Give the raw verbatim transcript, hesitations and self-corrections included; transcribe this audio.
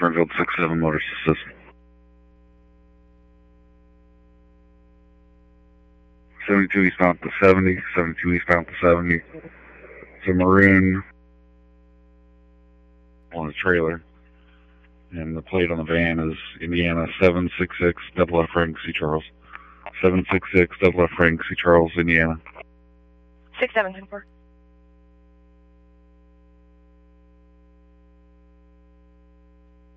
Springfield six seven Motors Assist. seventy-two eastbound to seventy, seventy-two eastbound to seventy. It's a maroon on a trailer. And the plate on the van is Indiana seven six six double F Frank C. Charles. seven six six double F Frank C. Charles, Indiana. six seven ten four.